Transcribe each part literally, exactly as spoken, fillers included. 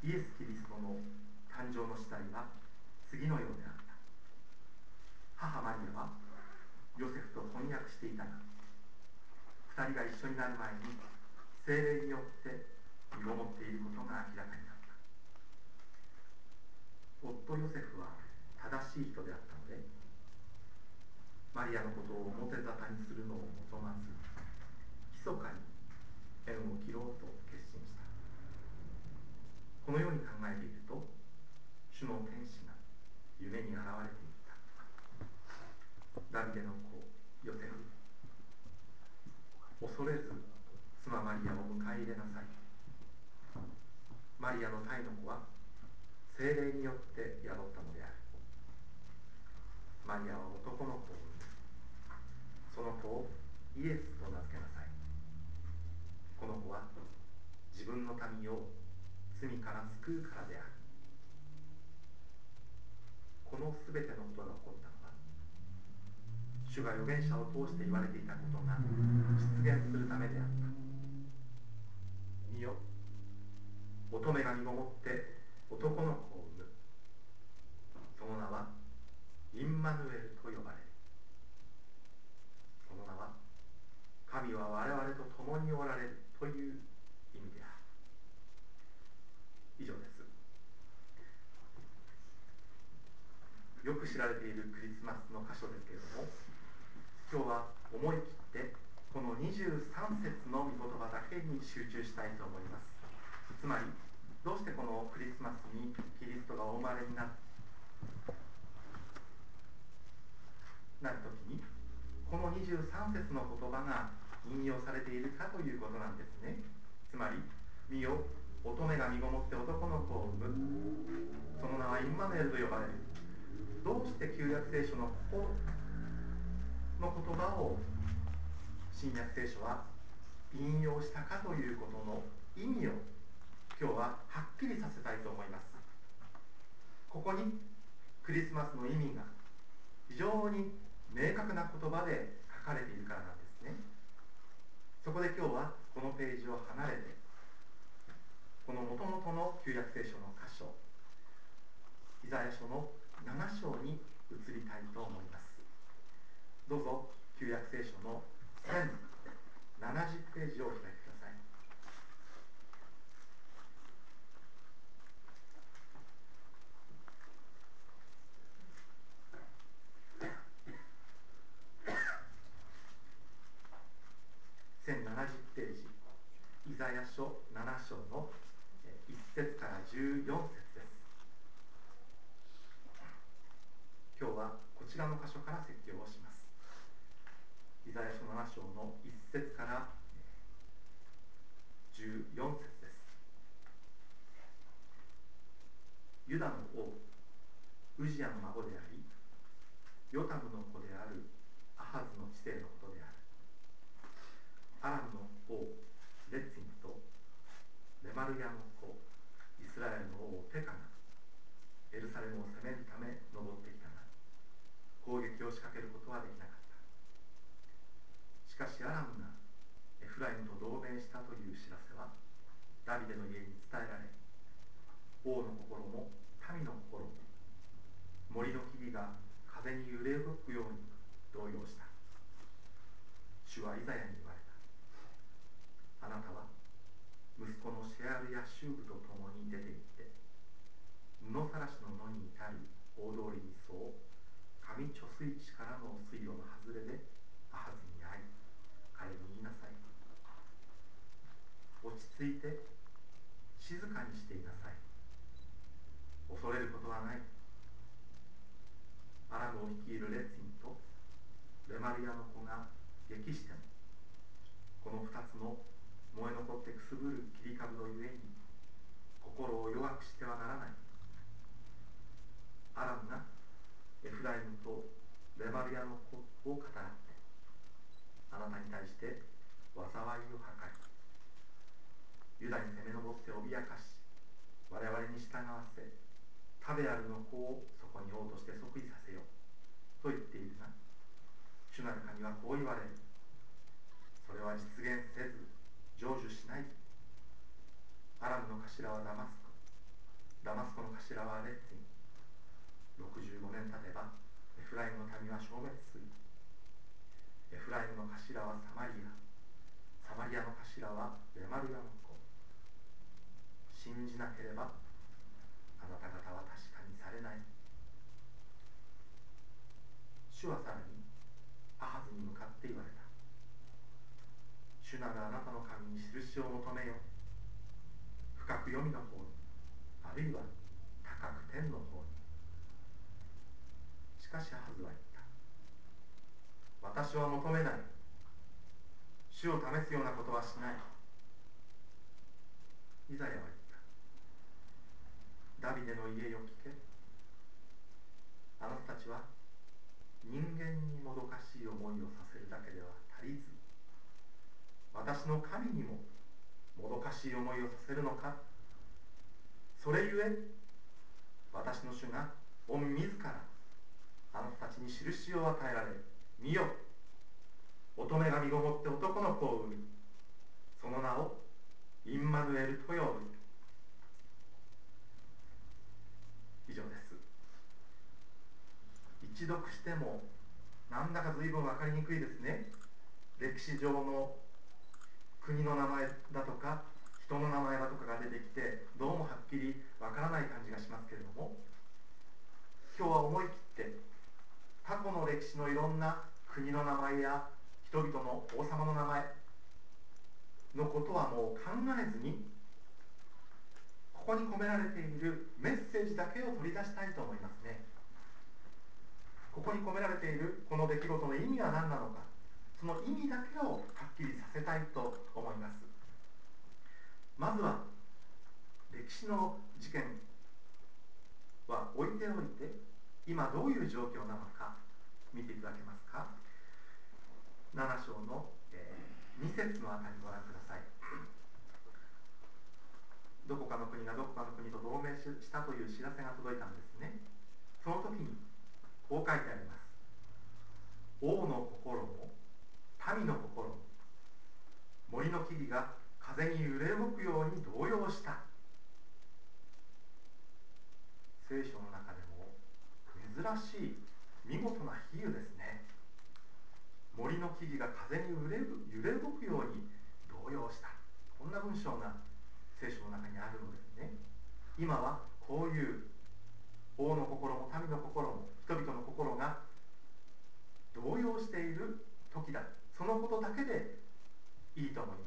イエス・キリストの誕生の次第は次のようであった。母マリアはヨセフと婚約していたが、二人が一緒になる前に聖霊によって身ごもっていることが明らかになった。夫ヨセフは正しい人であったので、マリアのことを表沙汰にするのを望まず、密かに縁を切ろうと決心した。このように考えていると、主の天使が夢に現れていった。ダビデの子ヨセフ、恐れず妻マリアを迎え入れなさい。マリアの胎の子は聖霊によって宿ったのである。マリアは男の子を産む。その子をイエスと名付けなさい。この子は自分の民を罪から救うからである。このすべてのことが起こったのは、主が預言者を通して言われていたことが実現するためであった。見よ、乙女が身ごもって男の子を産む。その名はインマヌエルと呼ばれる。この名は、神は我々と共におられるという意味である。以上です。よく知られているクリスマスの箇所ですけれども、今日は思い切ってこのにじゅうさん節の御言葉だけに集中したいと思います。つまり、どうしてこのクリスマスにキリストがお生まれになるなるときに、このにじゅうさん節の言葉が引用されているかということなんですね。つまり、見よ、乙女が身ごもって男の子を産む。その名はインマヌエルと呼ばれる。どうして旧約聖書のここの言葉を新約聖書は引用したかということの意味を今日ははっきりさせたいと思います。ここにクリスマスの意味が非常に明確な言葉で書かれているからなんですね。そこで今日はこのページを離れて、この元々の旧約聖書の箇所、イザヤ書のなな章に移りたいと思います。どうぞ旧約聖書のせんななじゅうページをお開きください。せんななじゅうページ、イザヤ書なな章のいち節からじゅうよん節です。今日はこちらの箇所から説教をします。イザヤ書なな章のいち節からじゅうよん節です。ユダの王ウジヤの孫であり、ヨタムの子であるアハズの治世のことである。アラムの王レッツィンとレマルヤの子イスラエルの王ペカがエルサレムを攻めるため登ってきたが、攻撃を仕掛けることはできなかった。しかしアラムがエフライムと同盟したという知らせはダビデの家に伝えられ、王の心も民の心も森の木々が風に揺れ動くように動揺した。主はイザヤに言われた。あなたは息子のシェアルやシューブと共に出て行って、布さらしの野に至る大通りに沿う上貯水池からの水路の外れでアハズに会い、彼に言いなさい。落ち着いて静かにしていなさい。恐れることはない。アラムを率いるレッツィンとレマリアの子が激しても、この二つの燃え残ってくすぶる切り株のゆえに心を弱くしてはならない。アラムがエフライムとレマリアの子を語らってあなたに対して災いを図り、ユダに攻め上って脅かし、我々に従わせ、タベアルの子をそこに王として即位させよと言っているが、主なる神はこう言われる。それは実現せず成就しない。アラムの頭はダマスコ、 頭は列に、ろくじゅうごねん経てばエフライムの民は消滅する。エフライムの頭はサマリア、サマリアの頭はレマリアの子。信じなければあなた方は確かにされない。主はさらにアハズに向かって言われた。主なるあなたの神に印を求めよ。深く黄泉の方に、あるいは高く天の方に。しかしアハズは言った。私は求めない。主を試すようなことはしない。イザヤは言った。ダビデの家よ聞け。あなたたちは人間にもどかしい思いをさせるだけでは足りず、私の神にももどかしい思いをさせるのか。それゆえ私の主が御自らあなたたちに印を与えられる。見よ、乙女が身ごもって男の子を産み、その名をインマヌエルと呼ぶ。以上です。一読してもなんだか随分分かりにくいですね。歴史上の国の名前だとか人の名前だとかが出てきて、どうもはっきり分からない感じがしますけれども、今日は思い切って過去の歴史のいろんな国の名前や人々の王様の名前のことはもう考えずに、ここに込められているメッセージだけを取り出したいと思いますね。ここに込められているこの出来事の意味は何なのか、その意味だけをはっきりさせたいと思います。まずは歴史の事件は置いておいて、今どういう状況なのか見ていただけますか。なな章の、えー、に節のあたりご覧ください。どこかの国がどこかの国と同盟したという知らせが届いたんですね。その時にこう書いてあります。王の心も民の心も森の木々が風に揺れ動くように動揺した。聖書の中でも珍しい見事な比喩ですね。森の木々が風に揺れ揺れ動くように動揺した。こんな文章が聖書の中にあるのですね。今はこういう王の心も民の心も人々の心が動揺している時だ。そのことだけでいいと思います。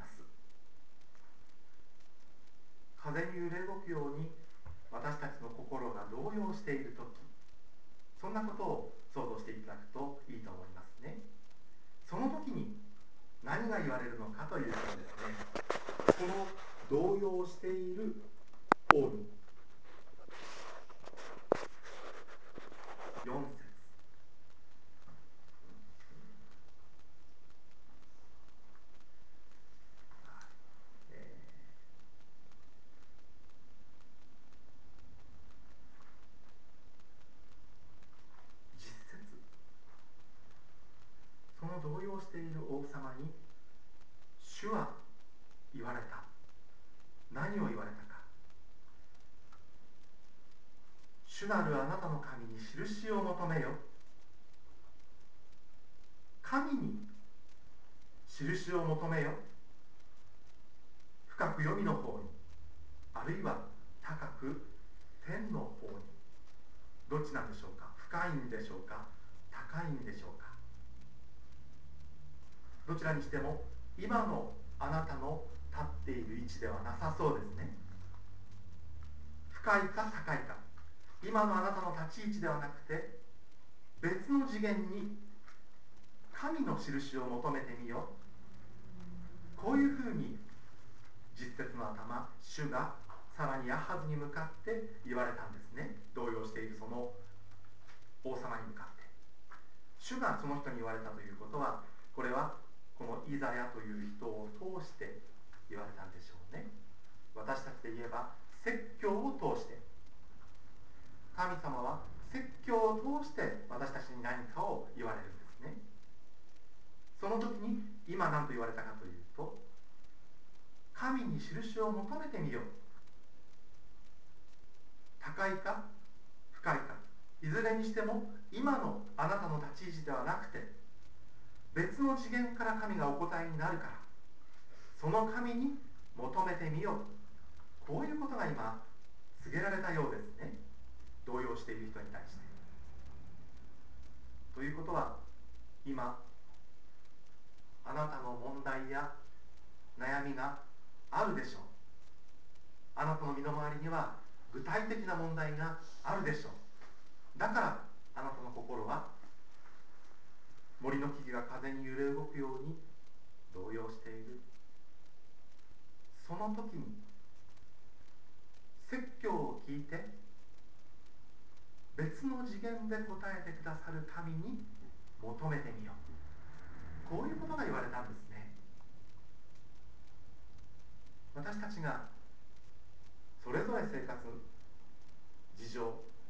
風に揺れ動くように私たちの心が動揺している時、そんなことを想像していただくといいと思いますね。その時に何が言われるのかというとですね、この動揺している王によん節、えー、実節、その動揺している王様に主は言われた。何を言われたか。主なるあなたの神に印を求めよ。神に印を求めよ。深く黄泉の方に、あるいは高く天の方に。どっちなんでしょうか。深いんでしょうか、高いんでしょうか。どちらにしても今のあなたの立っている位置ではなさそうですね。深いか高いか、今のあなたの立ち位置ではなくて別の次元に神の印を求めてみよう。こういうふうに実節の頭、主がさらにアハズに向かって言われたんですね。動揺しているその王様に向かって主がその人に言われたということは、これはこのイザヤという人を通して言われたんでしょうね。私たちで言えば説教を通して、神様は説教を通して私たちに何かを言われるんですね。その時に今何と言われたかというと、神に印を求めてみよう。高高いか深いか、いずれにしても今のあなたの立ち位置ではなくて別の次元から神がお答えになるから、その神に求めてみよう、こういうことが今告げられたようですね、動揺している人に対して。ということは、今あなたの問題や悩みがあるでしょう。あなたの身の回りには具体的な問題があるでしょう。だからあなたの心は森の木々が風に揺れ動くように動揺している。その時に説教を聞いて別の次元で答えてくださる神に求めてみよう、こういうことが言われたんですね。私たちがそれぞれ生活事情、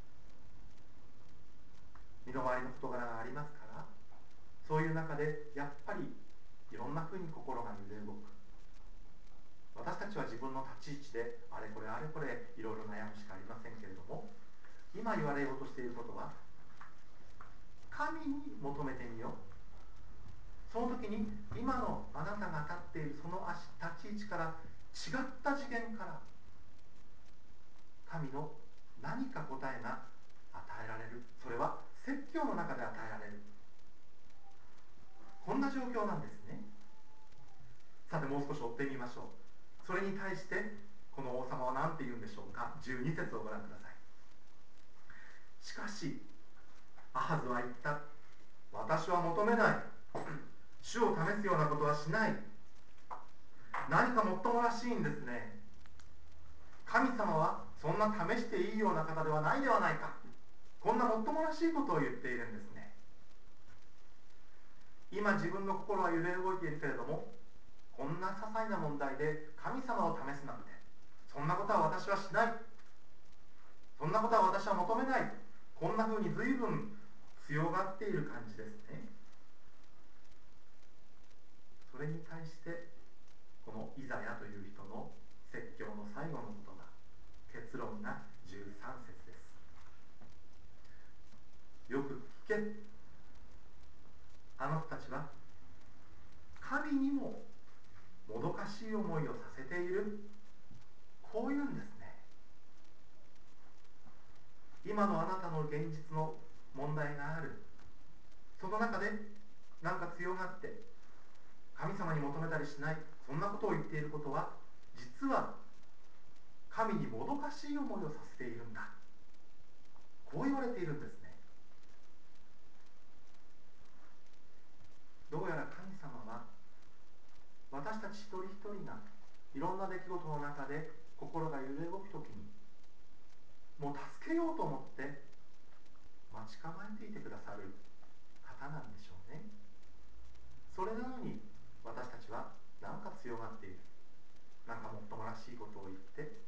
身の回りの事柄がありますから、そういう中でやっぱりいろんなふうに心が揺れ動く。私たちは自分の立ち位置であれこれあれこれいろいろ悩むしかありませんけれども、今言われようとしていることは、神に求めてみよう。その時に今のあなたが立っているその立ち位置から違った次元から神の何か答えが与えられる。それは説教の中で与えられる、こんな状況なんですね。さてもう少し追ってみましょう。それに対してこの王様は何て言うんでしょうか。じゅうに節をご覧ください。しかしアハズは言った。私は求めない。主を試すようなことはしない。何かもっともらしいんですね。神様はそんな試していいような方ではないではないか、こんなもっともらしいことを言っているんですね。今自分の心は揺れ動いているけれども、こんな些細な問題で神様を試すなんて、そんなことは私はしない、そんなことは私は求めない、こんな風に随分強がっている感じですね。それに対してこのイザヤという人の説教の最後の言葉、結論がじゅうさん節です。よく聞け、あなたたちは神にももどかしい思いをさせている、こういうんですね。今のあなたの現実の問題がある、その中でなんか強がって神様に求めたりしない、そんなことを言っていることは、実は神にもどかしい思いをさせているんだ、こう言われているんですね。どうやら神様は私たち一人一人がいろんな出来事の中で心が揺れ動くときに、もう助けようと思って待ち構えていてくださる方なんでしょうね。それなのに私たちはなんか強がっている、なんかもっともらしいことを言って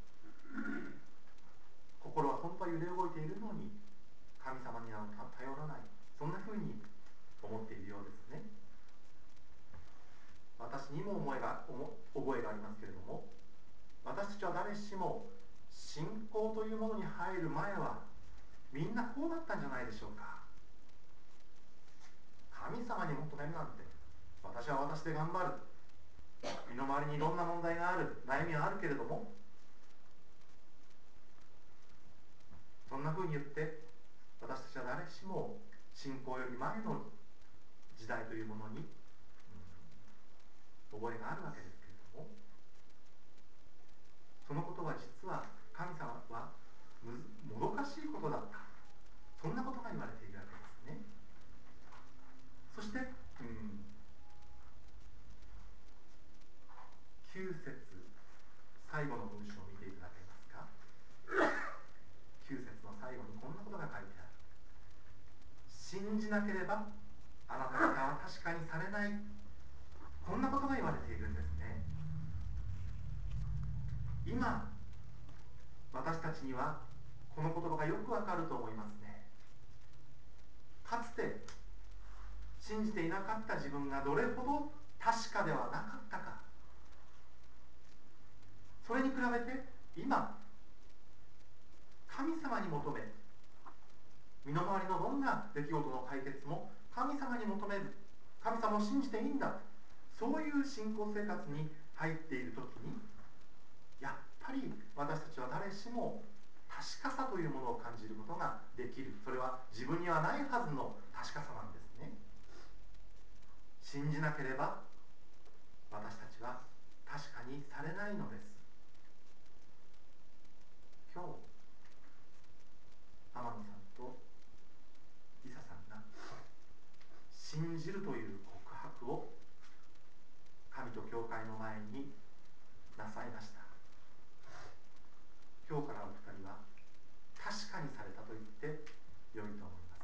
心は本当は揺れ動いているのに神様には頼らない、そんなふうに思っているようですね。私にも思いが覚えがありますけれども、私たちは誰しも信仰というものに入る前はみんなこうだったんじゃないでしょうか。神様に求めるなんて、私は私で頑張る、身の回りにいろんな問題がある、悩みはあるけれども、そんなふうに言って私たちは誰しも信仰より前の時代というものに、うん、覚えがあるわけですけれども、そのことは実は神様はもどかしいことだった、そんなことが言われているわけですね。そして、うん、きゅう節最後の文章を見ていただけますか。きゅう節の最後にこんなことが書いてある。信じなければあなた方は確かにされない、こんなことが言われているんですね。今私たちにはこの言葉がよくわかると思いますね。かつて信じていなかった自分がどれほど確かではなかったか、それに比べて今神様に求める。身の回りのどんな出来事の解決も神様に求める。神様を信じていいんだ。そういう信仰生活に入っているときに、やっぱり私たちは誰しも確かさというものを感じることができる。それは自分にはないはずの確かさなんですね。信じなければ私たちは確かにされないのです。今日天野さんと伊佐さんが信じるという告白を神と教会の前になさいました。今日からお二人は確かにされたと言って良いと思います。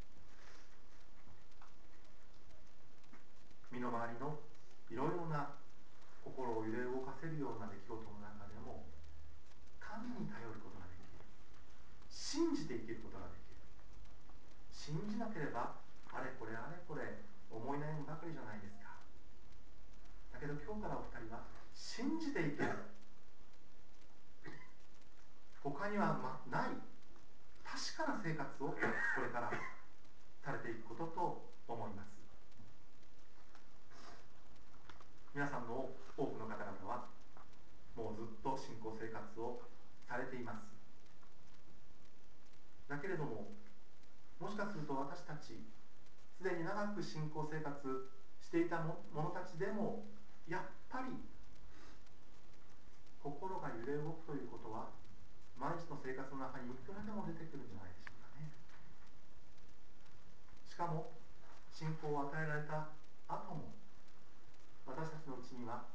身の回りのいろいろな心を揺れ動かせるような出来事の中でも神に頼ることができる。信じて生きることができる。信じなければあれこれあれこれ思い悩むばかりじゃないですか。だけど今日からお二人は信じて生きる、他にはない確かな生活をこれからされていくことと思います。皆さんの多くの方々はもうずっと信仰生活をされています。だけれども、もしかすると私たちすでに長く信仰生活していた者たちでもやっぱり心が揺れ動くということは毎日の生活の中にいくらでも出てくるんじゃないでしょうかね。しかも信仰を与えられた後も私たちのうちには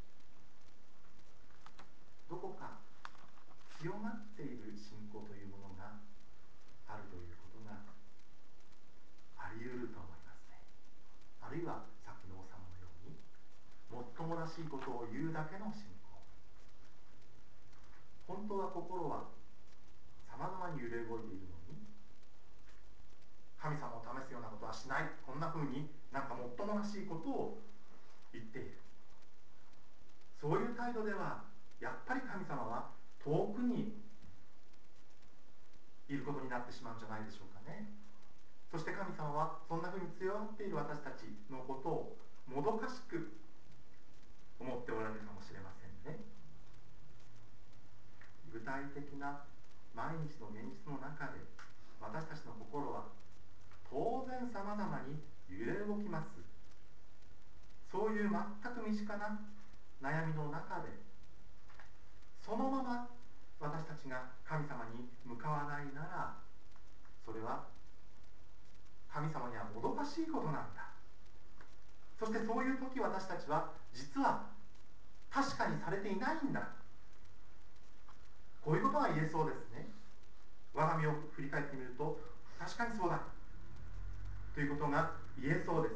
どこか強まっている信仰というものがあるということがあり得ると思いますね。あるいはさっきの王様のようにもっともらしいことを言うだけの信仰、本当は心はさまざまに揺れ動いているのに神様を試すようなことはしない、こんな風になんかもっともらしいことを言っている。そういう態度ではやっぱり神様は遠くにいることになってしまうんじゃないでしょうかね。そして神様はそんな風に強がっている私たちのことをもどかしく思っておられるかもしれませんね。具体的な毎日の現実の中で私たちの心は当然さまざまに揺れ動きます。そういう全く身近な悩みの中でそのまま私たちが神様に向かわないなら、それは神様にはもどかしいことなんだ。そしてそういう時私たちは実は確かにされていないんだ、こういうことが言えそうですね。我が身を振り返ってみると確かにそうだということが言えそうです。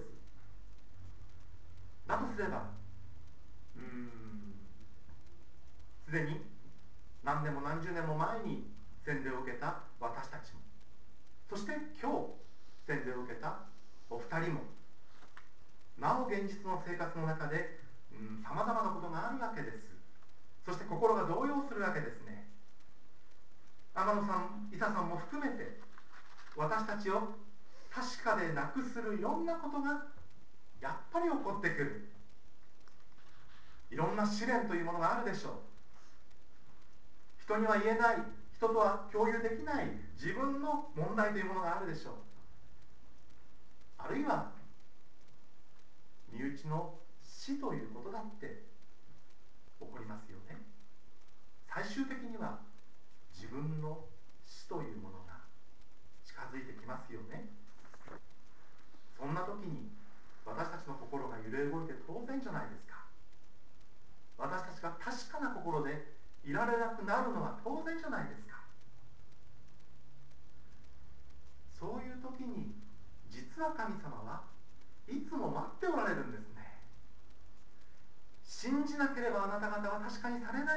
だとすればうーんすでに何年も何十年も前に洗礼を受けた私たちも、そして今日洗礼を受けたお二人もなお現実の生活の中でさまざまなことがあるわけです。そして心が動揺するわけですね。天野さん、伊佐さんも含めて私たちを確かでなくするいろんなことがやっぱり起こってくる。いろんな試練というものがあるでしょう。人には言えない、人とは共有できない自分の問題というものがあるでしょう。あるいは身内の死ということだって起こりますよね。最終的には自分の死というものが近づいてきますよね。そんな時に私たちの心が揺れ動いて当然じゃないですか。私たちが確かな心でいられなくなるのは当然じゃないですか。そういう時に実は神様はいつも待っておられるんですね。信じなければあなた方は確かにされない。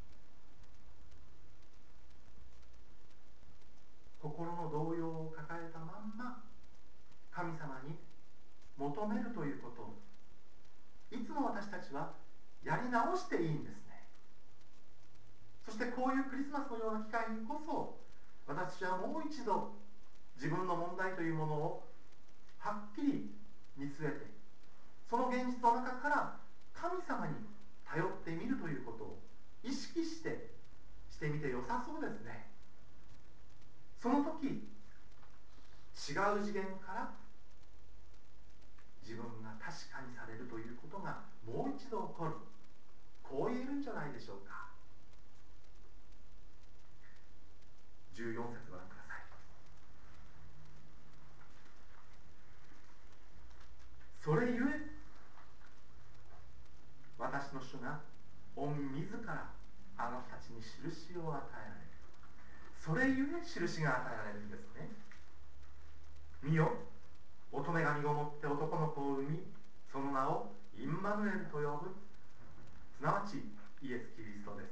心の動揺を抱えたまんま神様に求めるということをいつも私たちはやり直していいんですね。そしてこういうクリスマスのような機会にこそ私はもう一度自分の問題というものをはっきり見据えて、その現実の中から神様に頼ってみるということを意識してしてみてよさそうですね。その時、違う次元から自分が確かにされるということがもう一度起こる、こう言えるんじゃないでしょうか。じゅうよん節ご覧ください。それゆえ私の主が御自らあなたたちに印を与えられる。それゆえ印が与えられるんですね。見よ、乙女が身ごもって男の子を産み、その名をインマヌエルと呼ぶ、すなわちイエス・キリストです。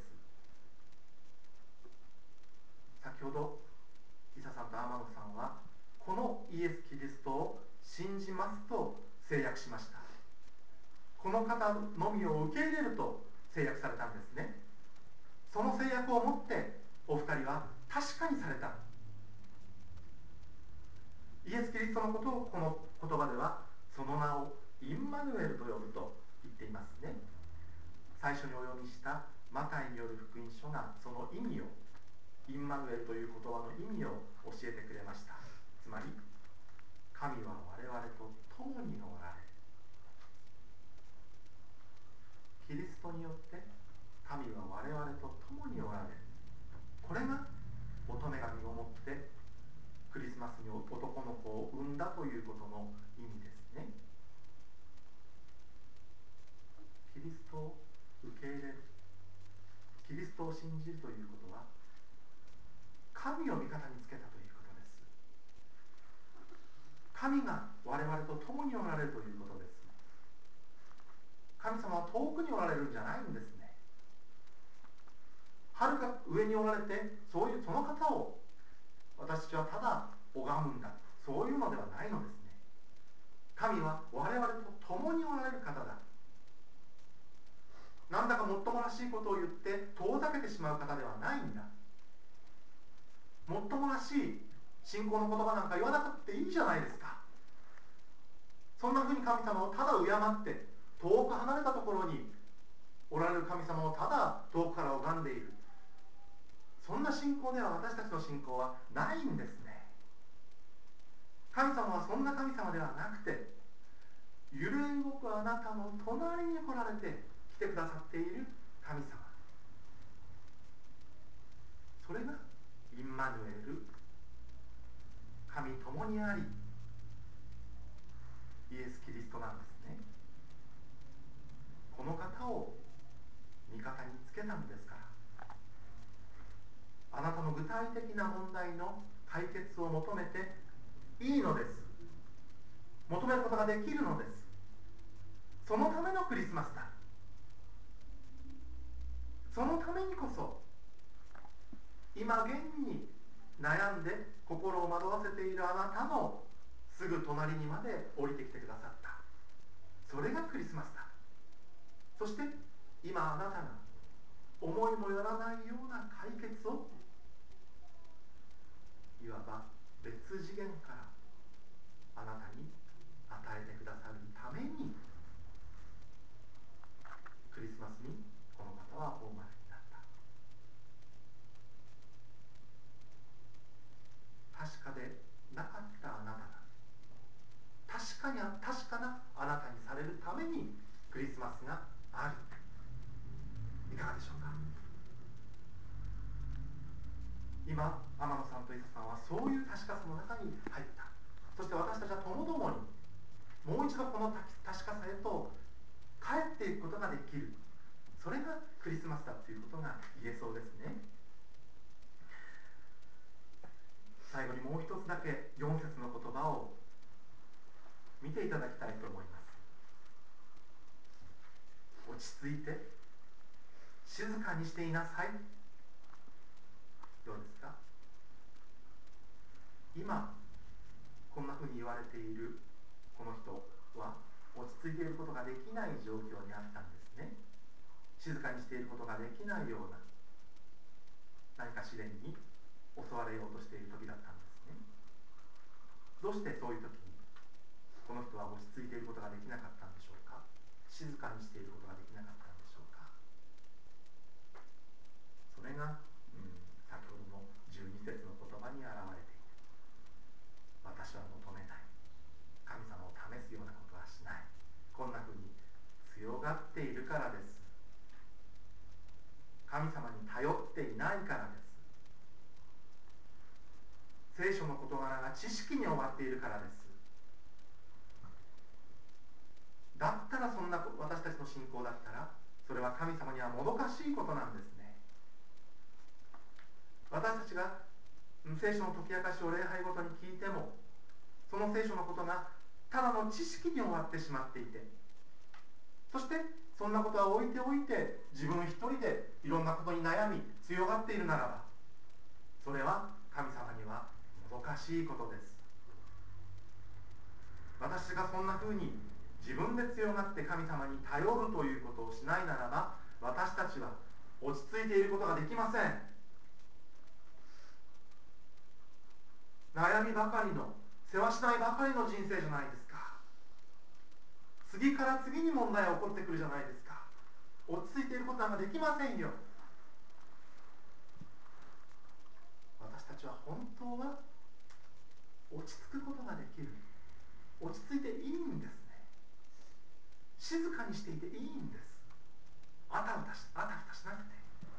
先ほど伊佐さんと天野さんはこのイエス・キリストを信じますと制約しました。この方のみを受け入れると制約されたんですね。その制約をもってお二人は確かにされた。イエス・キリストのことをこの言葉ではその名をインマヌエルと呼ぶと言っていますね。最初にお読みしたマタイによる福音書がその意味を、インマヌエルという言葉の意味を教えてくれました。つまり神は我々と共におられる。キリストによって神は我々と共におられる。これが乙女が身ごもってクリスマスに男の子を産んだということの意味ですね。キリストを受け入れる、キリストを信じるということは神を味方につけたということです。神が我々と共におられるということです。神様は遠くにおられるんじゃないんですね。はるか上におられて、そういうその方を私はただ拝むんだ、そういうのではないのですね。神は我々と共におられる方だ。なんだかもっともらしいことを言って遠ざけてしまう方ではないんだ。もっともらしい信仰の言葉なんか言わなくていいじゃないですか。そんなふうに神様をただ敬って遠く離れたところにおられる神様をただ遠くから拝んでいる、そんな信仰では私たちの信仰はないんですね。神様はそんな神様ではなくて、揺れ動くあなたの隣に来られて来てくださっている神様、それがインマヌエル、神共にありイエス・キリストなんですね。この方を味方につけたのですから、あなたの具体的な問題の解決を求めていいのです。求めることができるのです。そのためのクリスマスだ。そのためにこそ今現に悩んで心を惑わせているあなたのすぐ隣にまで降りてきてくださった。それがクリスマスだ。そして今あなたが思いもよらないような解決をいわば別次元からあなたに与えてくださるためにクリスマスにこの方はお生まれになった。確かでなかったあなたが確かに確かなあなたにされるためにクリスマスがある。いかがでしょうか。今天野さんと伊佐さんはそういう確かさの中に入った。そして私たちはともどもにもう一度この確かさへと帰っていくことができる。それがクリスマスだということが言えそうですね。最後にもう一つだけよん節の言葉を見ていただきたいと思います。落ち着いて静かにしていなさい。どうですか。今こんなふうに言われているこの人は落ち着いていることができない状況にあったんですね。静かにしていることができないような、何か試練に襲われようとしている時だったんですね。どうしてそういう時にこの人は落ち着いていることができなかったんでしょうか。静かにしていることができなかったんでしょうか。それが、うん、先ほどのじゅうに節の言葉に表れている。私は求めない、神様を試すようなことはしない、こんなふうに強がっているからです。神様に頼っていないからです。聖書の事柄が知識に終わっているからです。だったらそんな私たちの信仰だったら、それは神様にはもどかしいことなんですね。私たちが聖書の解き明かしを礼拝ごとに聞いても、その聖書のことがただの知識に終わってしまっていて、そしてそんなことは置いておいて自分一人でいろんなことに悩み強がっているならば、それは神様にはもどかしいことです。私がそんなふうに自分で強がって神様に頼るということをしないならば、私たちは落ち着いていることができません。悩みばかりの、世話しないばかりの人生じゃないですか。次から次に問題が起こってくるじゃないですか。落ち着いていることなんかできませんよ。私たちは本当は落ち着くことができる、落ち着いていいんですね。静かにしていていいんです。あたふたし、あたふたしなくて、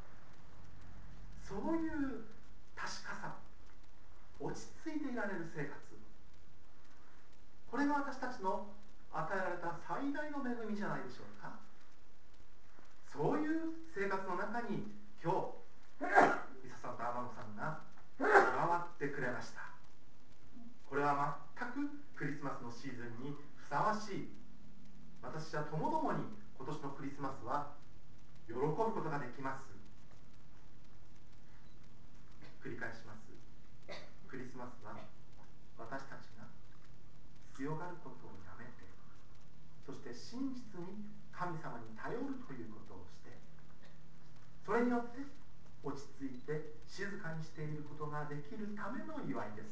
そういう確かさ、落ち着いていられる生活、これが私たちの与えられた最大の恵みじゃないでしょうか。そういう生活の中に今日リサさんと天野さんが加わってくれました。これは全くクリスマスのシーズンにふさわしい。私はともどもに今年のクリスマスは喜ぶことができます。繰り返します。クリスマスは私たちが強がることをやめて、そして真実に神様に頼るということをして、それによって落ち着いて静かにしていることができるための祝いです。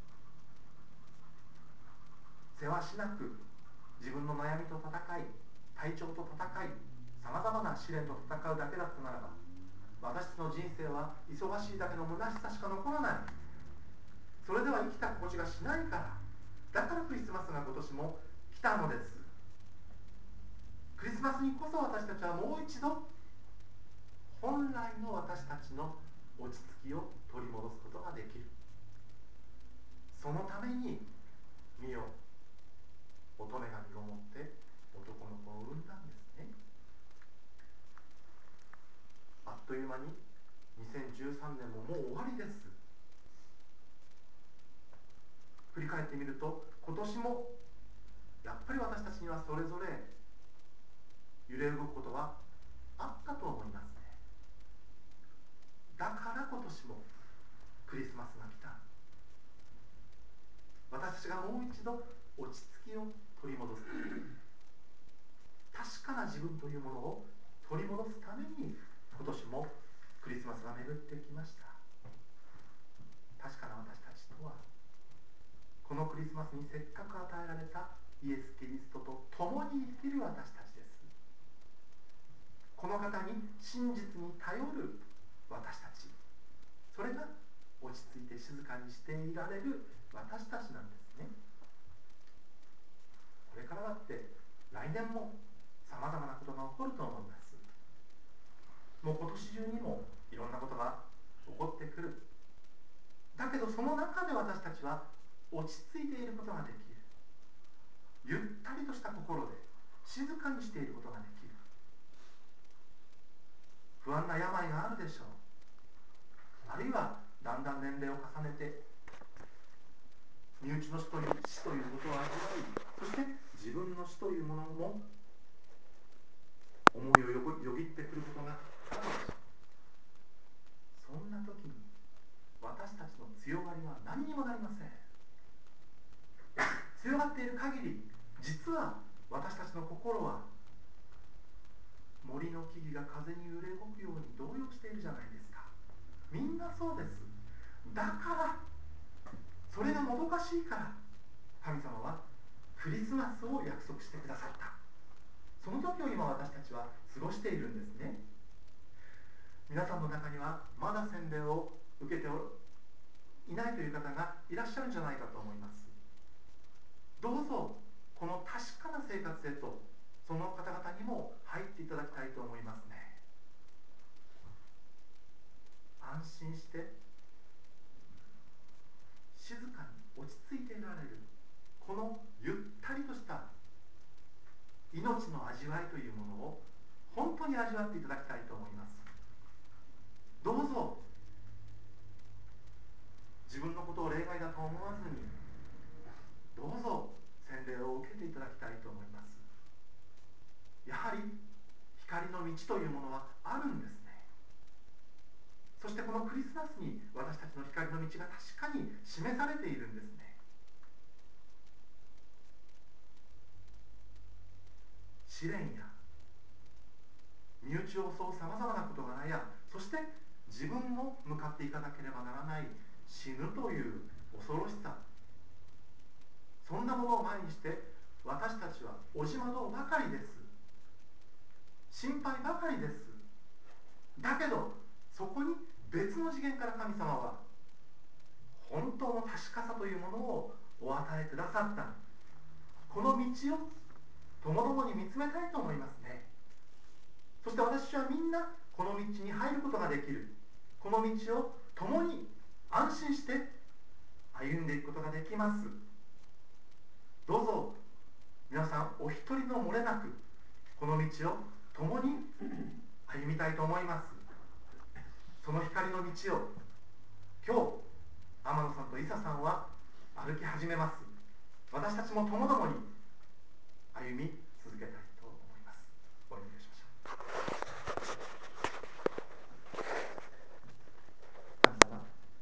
せわしなく自分の悩みと戦い、体調と戦い、さまざまな試練と戦うだけだったならば、私たちの人生は忙しいだけの虚しさしか残らない。それでは生きた心地がしないから、だからクリスマスが今年も来たのです。クリスマスにこそ私たちはもう一度本来の私たちの落ち着きを取り戻すことができる。そのために見よ、乙女が身ごもって男の子を産んだんですね。あっという間ににせんじゅうさんねんももう終わりです。振り返ってみると、今年もやっぱり私たちにはそれぞれ揺れ動くことはあったと思いますね。だから今年もクリスマスが来た。私たちがもう一度落ち着きを取り戻すために、確かな自分というものを取り戻すために、今年もクリスマスが巡ってきました。確かな私たちとは、このクリスマスにせっかく与えられたイエス・キリストと共に生きる私たちです。この方に真実に頼る私たち、それが落ち着いて静かにしていられる私たちなんですね。これからだって来年もさまざまなことが起こると思います。もう今年中にもいろんなことが起こってくる。だけどその中で私たちは落ち着いていることができる。ゆったりとした心で静かにしていることができる。不安な病があるでしょう。あるいはだんだん年齢を重ねて身内の死という死ということを味わい、そして自分の死というものも思いをよぎってくることがあるでしょう。そんな時に私たちの強がりは何にもなりません。強がっている限り、実は私たちの心は森の木々が風に揺れ動くように動揺しているじゃないですか。みんなそうです。 だからそれがもどかしいから神様はクリスマスを約束してくださった。その時を今私たちは過ごしているんですね。皆さんの中にはまだ洗礼を受けていないという方がいらっしゃるんじゃないかと思います。どうぞこの確かな生活へとその方々にも入っていただきたいと思いますね。安心して静かに落ち着いていられるこのゆったりとした命の味わいというものを本当に味わっていただきたいと思います。どうぞ自分のことを例外だと思わずにどうぞ洗礼を受けていただきたいと思います。やはり光の道というものはあるんですね。そしてこのクリスマスに私たちの光の道が確かに示されているんですね。試練や身内を襲うさまざまな事柄や、そして自分も向かっていかなければならない死ぬという恐ろしさ、そんなものを前にして私たちはおじまどうばかりです。心配ばかりです。だけどそこに別の次元から神様は本当の確かさというものをお与えくださった。この道をともどもに見つめたいと思いますね。そして私はみんなこの道に入ることができる。この道を共に安心して歩んでいくことができます。どうぞ皆さんお一人の漏れなくこの道を共に歩みたいと思います。その光の道を今日天野さんと伊佐さんは歩き始めます。私たちも共々に歩み続けたいと思います。お祈りしましょう。神様、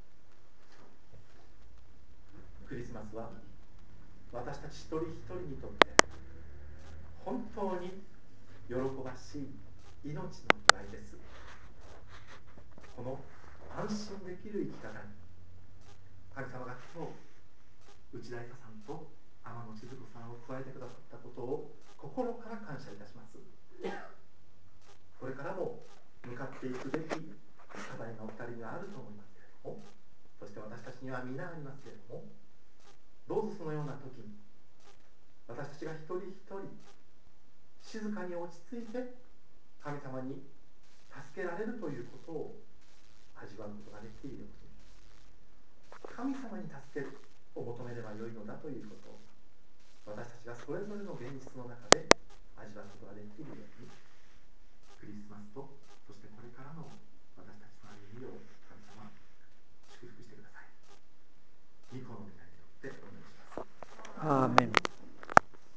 クリスマスは私たち一人一人にとって本当に喜ばしい命の祝いです。この安心できる生き方に神様が今日内田伊佐さんと天野千鶴子さんを加えてくださったことを心から感謝いたします。これからも向かっていくべき課題がお二人にはあると思いますけれども、そして私たちには皆ありますけれども、どうぞそのような時に私たちが一人一人静かに落ち着いて神様に助けられるということを味わうことができるように、神様に助けを求めればよいのだということを私たちがそれぞれの現実の中で